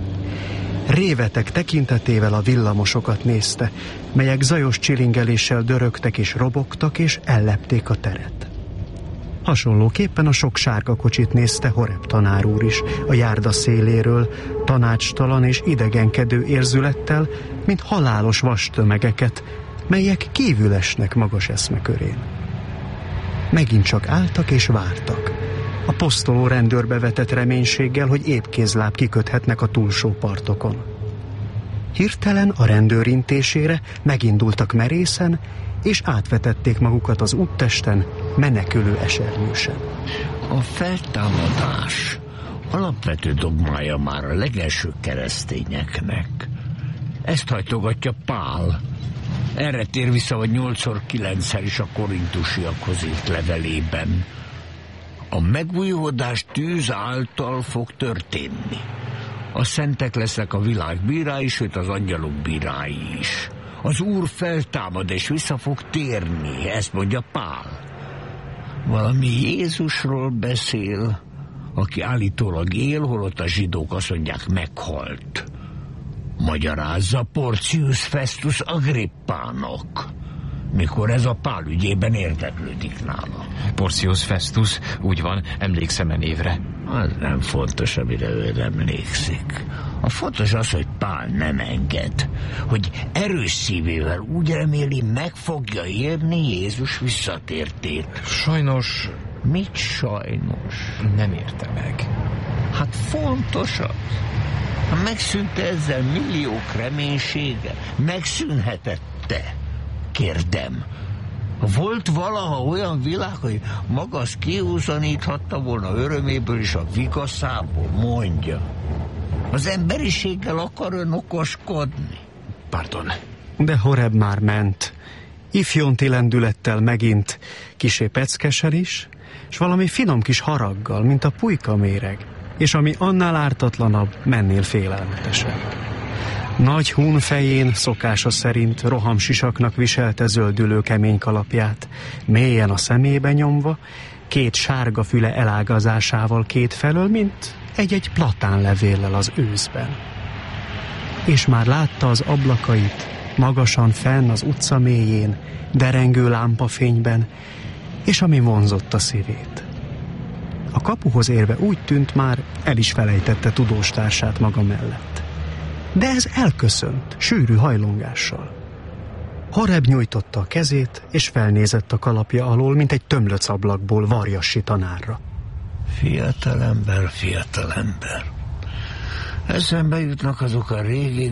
Réveteg tekintetével a villamosokat nézte, melyek zajos csilingeléssel dörögtek és robogtak, és ellepték a teret. Hasonlóképpen a sok sárga kocsit nézte Horeb tanár úr is a járda széléről, tanácstalan és idegenkedő érzülettel, mint halálos vastömegeket, melyek kívül esnek magas eszmekörén. Megint csak álltak és vártak, a posztoló rendőrbe vetett reménységgel, hogy épp kézláb kiköthetnek a túlsó partokon. Hirtelen a rendőr intésére megindultak merészen, és átvetették magukat az úttesten menekülő esernyősen. A feltámadás alapvető dogmája már a legelső keresztényeknek. Ezt hajtogatja Pál. Erre tér vissza, hogy 8-9-szer is a korintusiakhoz írt levelében. A megújulás tűz által fog történni. A szentek lesznek a világ bírái, sőt az angyalok bírái is. Az Úr feltámad és vissza fog térni, ezt mondja Pál. Valami Jézusról beszél, aki állítólag él, holott a zsidók azt mondják, meghalt. Magyarázza Porcius Festus Agrippának, mikor ez a Pál ügyében érdeklődik nála. Porcius Festus, úgy van, emlékszem a névre. Az nem fontos, amire ő emlékszik. A fontos az, hogy Pál nem enged, hogy erős szívével úgy reméli, meg fogja érni Jézus visszatértét. Sajnos Mit sajnos? Nem érte meg. Hát fontos az. Megszűnt ezzel milliók reménysége? Megszűnhetette? Kérdem. Volt valaha olyan világ, hogy maga azt kiúzaníthatta volna öröméből és a vigaszából? Mondja. Az emberiséggel akar ön okoskodni? Pardon. De Horeb már ment. Ifjonti lendülettel megint, kisé peckesen is, és valami finom kis haraggal, mint a pulyka méreg, és ami annál ártatlanabb, mennél félelmetesebb. Nagy hún fején szokása szerint rohamsisaknak viselte zöldülő kemény kalapját, mélyen a szemébe nyomva, két sárga füle elágazásával kétfelől, mint egy-egy platánlevéllel az őszben. És már látta az ablakait, magasan fenn az utca mélyén, derengő lámpafényben, és ami vonzott a szívét. A kapuhoz érve úgy tűnt, már el is felejtette tudóstársát maga mellett. De ez elköszönt, sűrű hajlongással. Horeb nyújtotta a kezét, és felnézett a kalapja alól, mint egy tömlöc ablakból Varjassi tanárra. Fiatalember. Eszembe jutnak azok a régi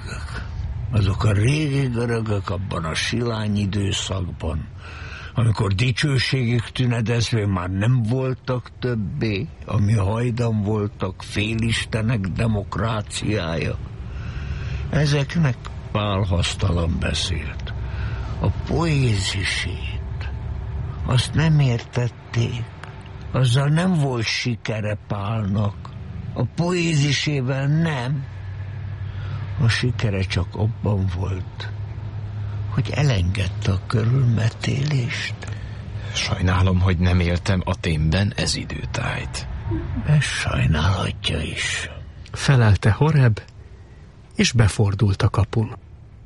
görögök abban a silány időszakban, amikor dicsőségük tünedezve már nem voltak többé, ami hajdan voltak félistenek demokráciája. Ezeknek Pál hasztalan beszélt. A poézisét, azt nem értették, azzal nem volt sikere Pálnak, a poézisével nem. A sikere csak abban volt, hogy elengedte a körülmetélést. Sajnálom, hogy nem éltem Athénben ez időtájt. Ezt sajnálhatja is. Felelte Horeb, és befordult a kapun.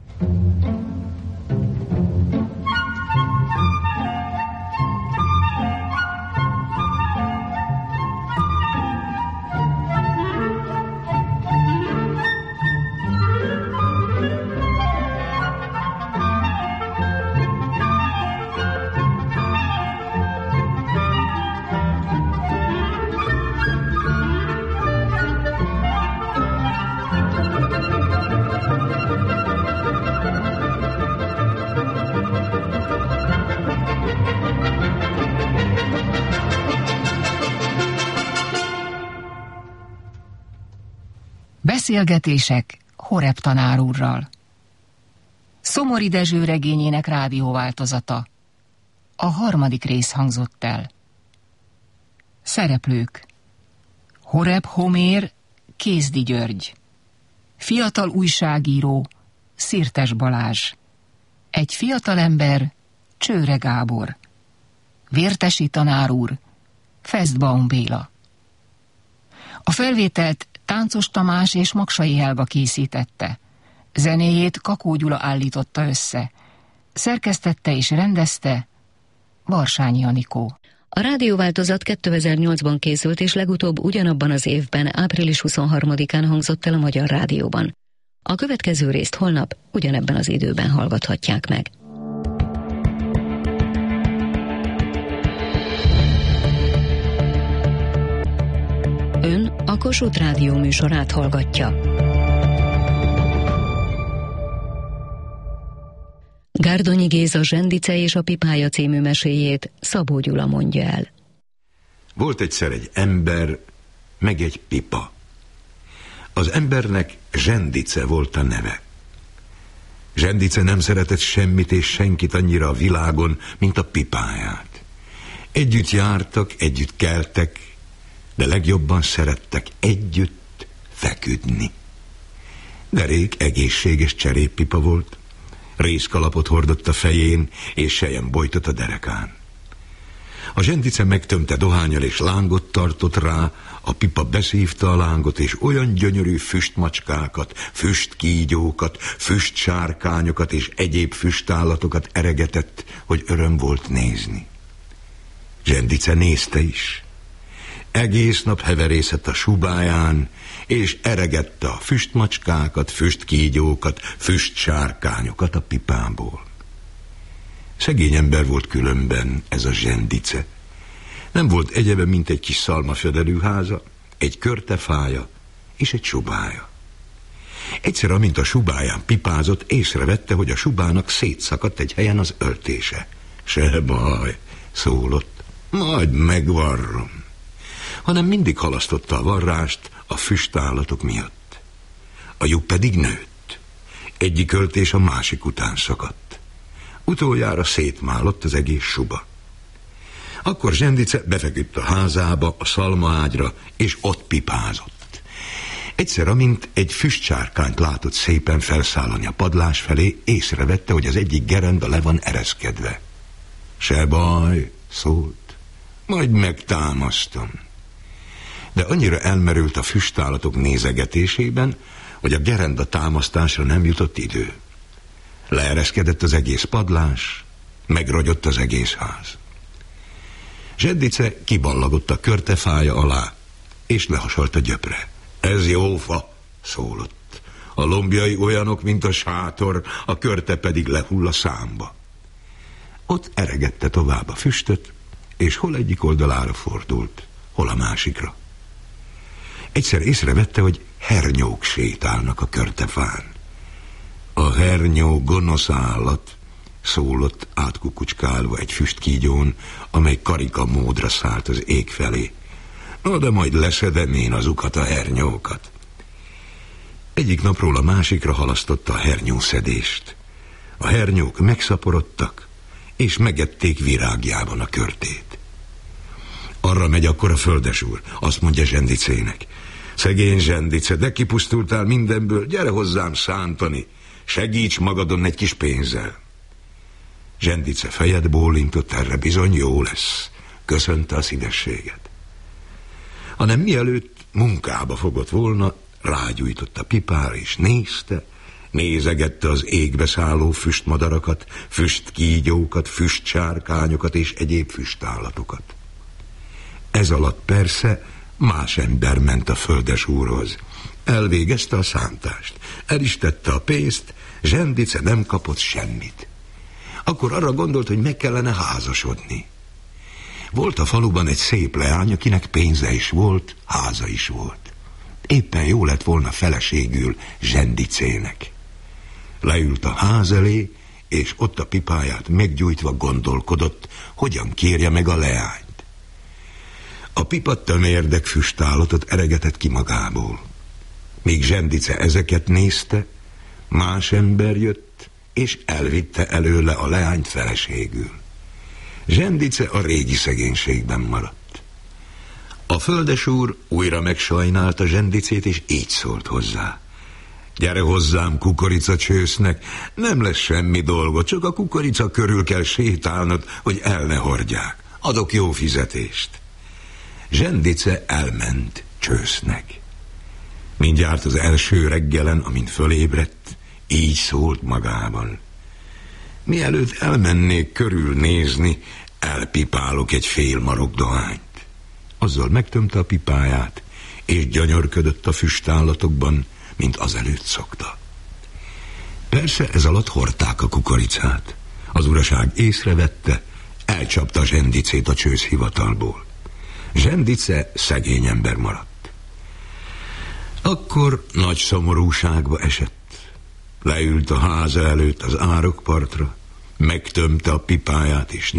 Beszélgetések Horeb tanár úrral. Szomori Dezső regényének rádióváltozata. A 3. rész hangzott el. Szereplők: Horeb Homér, Kézdi György. Fiatal újságíró, Szirtes Balázs. Egy fiatalember, Csőre Gábor. Vértesi tanár úr, Festbaum Béla. A felvételt Táncos Tamás és Maksai Helga készítette. Zenéjét Kakó Gyula állította össze. Szerkesztette és rendezte Barsányi Anikó. A rádióváltozat 2008-ban készült, és legutóbb ugyanabban az évben, április 23-án hangzott el a Magyar Rádióban. A következő részt holnap ugyanebben az időben hallgathatják meg. Ön a Kossuth Rádió műsorát hallgatja. Gárdonyi Géza Zsendice és a pipája című meséjét Szabó Gyula mondja el. Volt egyszer egy ember, meg egy pipa. Az embernek Zsendice volt a neve. Zsendice nem szeretett semmit és senkit annyira a világon, mint a pipáját. Együtt jártak, együtt keltek, de legjobban szerettek együtt feküdni. Derék egészséges cseréppipa volt, rézkalapot hordott a fején, és selyembojtot a derekán. A Zsendice megtömte dohánnyal és lángot tartott rá, a pipa beszívta a lángot, és olyan gyönyörű füstmacskákat, füstkígyókat, füstsárkányokat és egyéb füstállatokat eregetett, hogy öröm volt nézni. Zsendice nézte is. Egész nap heverészett a subáján, és eregette a füstmacskákat, füstkígyókat, füstsárkányokat a pipából. Szegény ember volt különben ez a Zsendice. Nem volt egyebe, mint egy kis szalmafödelőháza, egy körtefája és egy subája. Egyszer, amint a subáján pipázott, észrevette, hogy a subának szétszakadt egy helyen az öltése. Se baj, szólott, majd megvarrom. Hanem mindig halasztotta a varrást a füstállatok miatt. A lyuk pedig nőtt. Egyik öltés a másik után szakadt. Utoljára szétmálott az egész suba. Akkor Zsendice befeküdt a házába, a szalmaágyra, és ott pipázott. Egyszer, amint egy füstcsárkányt látott szépen felszállani a padlás felé, észrevette, hogy az egyik gerenda le van ereszkedve. Se baj, szólt, majd megtámasztom. De annyira elmerült a füstállatok nézegetésében, hogy a gerenda támasztásra nem jutott idő. Leereszkedett az egész padlás, megrogyott az egész ház. Zsendice kiballagott a körtefája alá, és lehasalt a gyöpre. Ez jó fa, szólott. A lombjai olyanok, mint a sátor, a körte pedig lehull a számba. Ott eregette tovább a füstöt, és hol egyik oldalára fordult, hol a másikra. Egyszer észrevette, hogy hernyók sétálnak a körtefán. A hernyó gonosz állat, szólott átkukucskálva egy füstkígyón, amely karika módra szállt az ég felé. No, de majd leszedem én azukat a hernyókat. Egyik napról a másikra halasztotta a hernyószedést. A hernyók megszaporodtak, és megették virágjában a körtét. Arra megy akkor a földesúr, azt mondja Zsendicének. Szegény Zsendice, de kipusztultál mindenből, gyere hozzám szántani, segíts magadon egy kis pénzzel. Zsendice fejet bólintott, erre bizony jó lesz, köszönte a szívességet. Hanem mielőtt munkába fogott volna, rágyújtott a pipára és nézegette az égbe szálló füstmadarakat, füstkígyókat, füstsárkányokat és egyéb füstállatokat. Ez alatt persze más ember ment a földesúrhoz. Elvégezte a szántást, el is tette a pénzt, Zsendice nem kapott semmit. Akkor arra gondolt, hogy meg kellene házasodni. Volt a faluban egy szép leány, akinek pénze is volt, háza is volt. Éppen jó lett volna feleségül Zsendicének. Leült a ház elé, és ott a pipáját meggyújtva gondolkodott, hogyan kérje meg a leányt. A pipa tömérdek füstállatot eregetett ki magából. Míg Zsendice ezeket nézte, más ember jött, és elvitte előle a leányt feleségül. Zsendice a régi szegénységben maradt. A földesúr újra megsajnálta Zsendicét, és így szólt hozzá. Gyere hozzám kukoricacsősznek, nem lesz semmi dolga, csak a kukorica körül kell sétálnod, hogy el ne hordják. Adok jó fizetést. Zsendice elment csősznek. Mindjárt az első reggelen, amint fölébredt, így szólt magában. Mielőtt elmennék körülnézni, elpipálok egy fél marok dohányt. Azzal megtömte a pipáját, és gyönyörködött a füstállatokban, mint azelőtt szokta. Persze ez alatt hordták a kukoricát. Az uraság észrevette, elcsapta Zsendicét a csőszhivatalból. Zsendice szegény ember maradt. Akkor nagy szomorúságba esett. Leült a háza előtt az árokpartra, megtömte a pipáját, és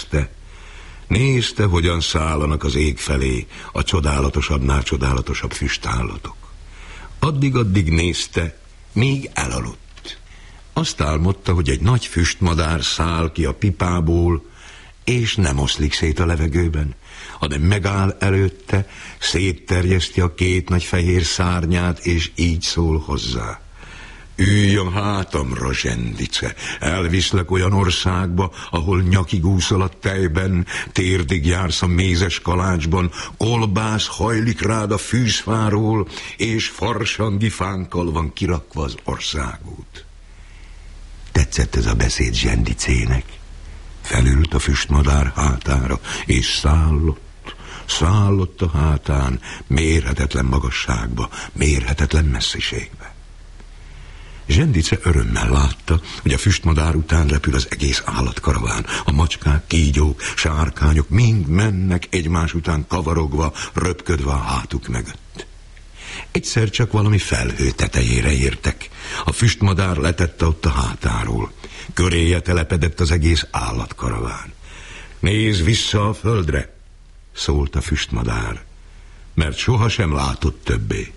nézte, hogyan szállanak az ég felé a csodálatosabbnál csodálatosabb füstállatok. Addig nézte, míg elaludt. Azt álmodta, hogy egy nagy füstmadár száll ki a pipából, és nem oszlik szét a levegőben, hanem megáll előtte, szétterjeszti a két nagy fehér szárnyát, és így szól hozzá. Ülj a hátamra, Zsendice, elviszlek olyan országba, ahol nyakig úszol a tejben, térdig jársz a mézes kalácsban, kolbász hajlik rád a fűzfáról, és farsangi fánkkal van kirakva az országút. Tetszett ez a beszéd Zsendicének. Felült a füstmadár hátára, és szállott a hátán, mérhetetlen magasságba, mérhetetlen messziségbe. Zsendice örömmel látta, hogy a füstmadár után repül az egész állatkaraván. A macskák, kígyók, sárkányok mind mennek egymás után kavarogva, röpködve a hátuk mögött. Egyszer csak valami felhő tetejére értek. A füstmadár letette ott a hátáról. Köréje telepedett az egész állatkaraván. Nézz vissza a földre, szólt a füstmadár, mert sohasem látott többé.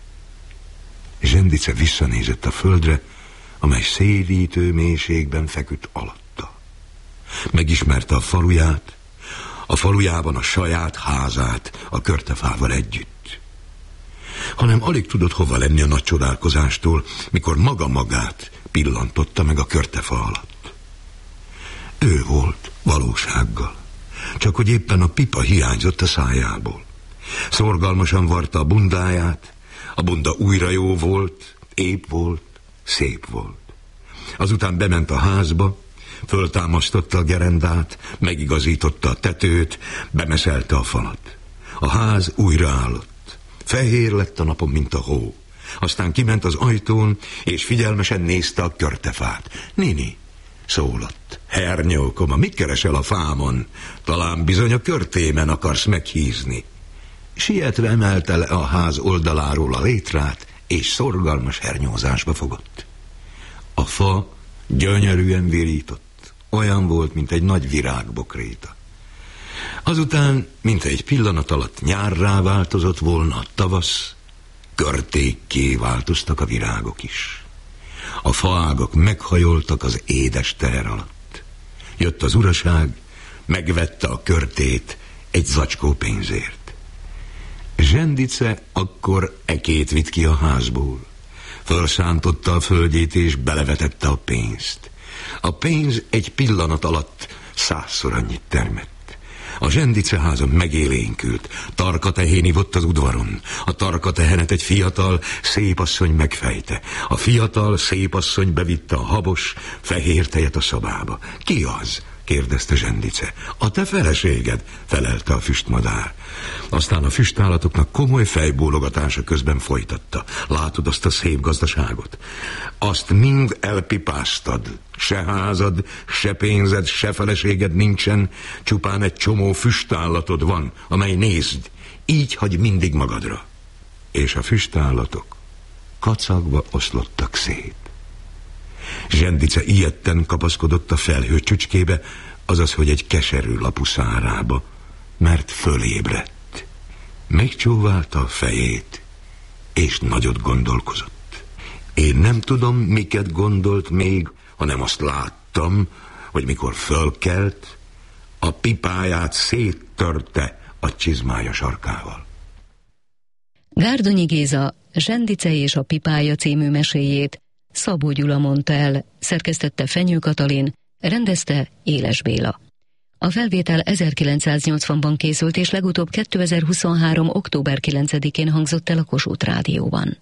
Zsendice visszanézett a földre, amely szélítő mélységben feküdt alatta. Megismerte a faluját, a falujában a saját házát a körtefával együtt. Hanem alig tudott hova lenni a nagy csodálkozástól, mikor maga magát pillantotta meg a körtefa alatt. Ő volt valósággal, csak hogy éppen a pipa hiányzott a szájából. Szorgalmasan varta a bundáját, a bunda újra jó volt, épp volt, szép volt. Azután bement a házba, föltámasztotta a gerendát, megigazította a tetőt, bemeszelte a falat. A ház újra állott. Fehér lett a napon, mint a hó. Aztán kiment az ajtón, és figyelmesen nézte a körtefát. Nini, szólott. Hernyókoma, mit keresel a fámon? Talán bizony a körtémen akarsz meghízni. Sietve emelte le a ház oldaláról a létrát, és szorgalmas hernyózásba fogott. A fa gyönyörűen virított, olyan volt, mint egy nagy virágbokréta. Azután, mint egy pillanat alatt nyárrá változott volna a tavasz, körtékké változtak a virágok is. A faágak meghajoltak az édes teher alatt. Jött az uraság, megvette a körtét egy zacskó pénzért. Zsendice akkor ekét vitt ki a házból. Fölszántotta a földjét és belevetette a pénzt. A pénz egy pillanat alatt 100-szor annyit termett. A Zsendice háza megélénkült. Tarkatehén ivott az udvaron. A tarkatehenet egy fiatal, szép asszony megfejte. A fiatal, szép asszony bevitte a habos, fehér tejet a szobába. Ki az? kérdezte Zsendice. A te feleséged, felelte a füstmadár. Aztán a füstállatoknak komoly fejbólogatása közben folytatta. Látod azt a szép gazdaságot? Azt mind elpipáztad. Se házad, se pénzed, se feleséged nincsen, csupán egy csomó füstállatod van, amely nézd, így hagy mindig magadra. És a füstallatok kacagva oszlottak szét. Zsendice ijedten kapaszkodott a felhő csücskébe, azaz, hogy egy keserű lapú szárába, mert fölébredt. Megcsóválta a fejét, és nagyot gondolkozott. Én nem tudom, miket gondolt még, hanem azt láttam, hogy mikor fölkelt, a pipáját széttörte a csizmája sarkával. Gárdonyi Géza Zsendice és a pipája című meséjét Szabó Gyula mondta el, szerkesztette Fenyő Katalin, rendezte Éles Béla. A felvétel 1980-ban készült, és legutóbb 2023. október 9-én hangzott el a Kossuth Rádióban.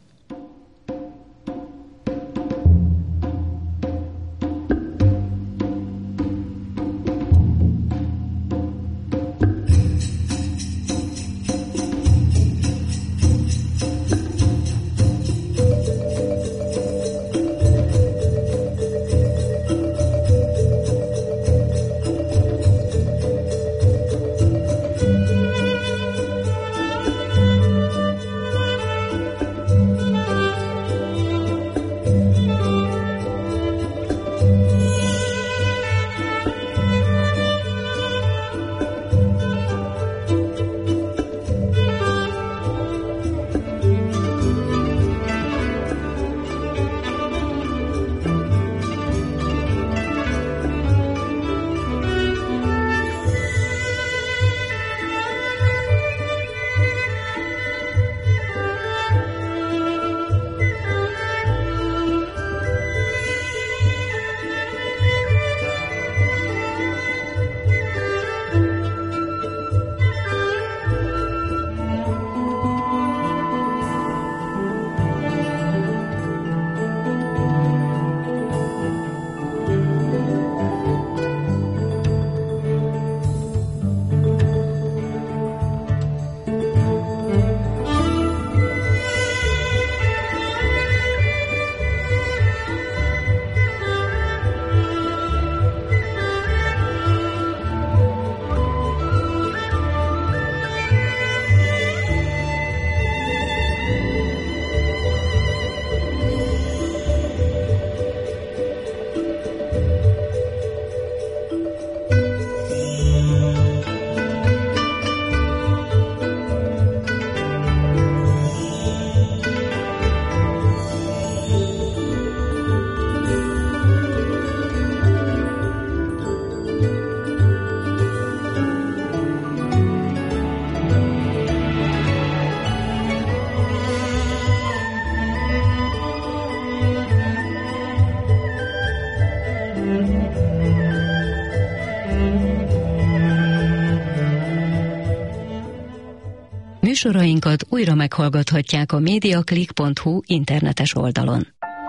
Műsorainkat újra meghallgathatják a mediaclick.hu internetes oldalon.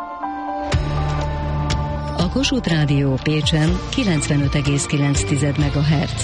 A Kossuth Rádió Pécsen 95,9 MHz.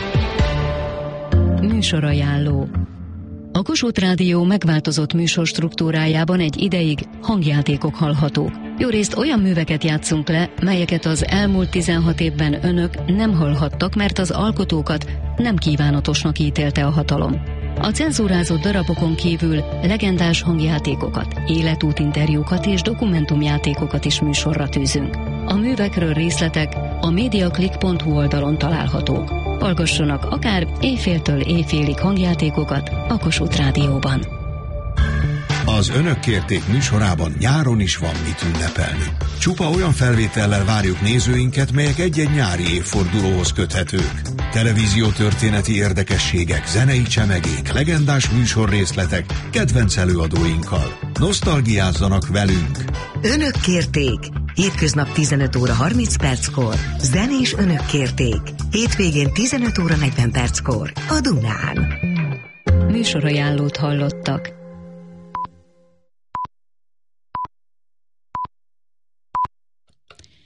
Műsorajánló. A Kossuth Rádió megváltozott műsorstruktúrájában egy ideig hangjátékok hallhatók. Jórészt olyan műveket játszunk le, melyeket az elmúlt 16 évben önök nem hallhattak, mert az alkotókat nem kívánatosnak ítélte a hatalom. A cenzúrázott darabokon kívül legendás hangjátékokat, életútinterjúkat és dokumentumjátékokat is műsorra tűzünk. A művekről részletek a mediaclick.hu oldalon találhatók. Hallgassanak akár éjféltől éjfélig hangjátékokat a Kossuth Rádióban. Az Önök kérték műsorában nyáron is van mit ünnepelni. Csupa olyan felvétellel várjuk nézőinket, melyek egy-egy nyári évfordulóhoz köthetők. Televíziótörténeti érdekességek, zenei csemegék, legendás műsorrészletek, kedvenc előadóinkkal. Nosztalgiázzanak velünk! Önök kérték! Hétköznap 15 óra 30 perckor. Zenés Önök kérték. Hétvégén 15 óra 40 perckor. A Dunán. Műsorajánlót hallottak.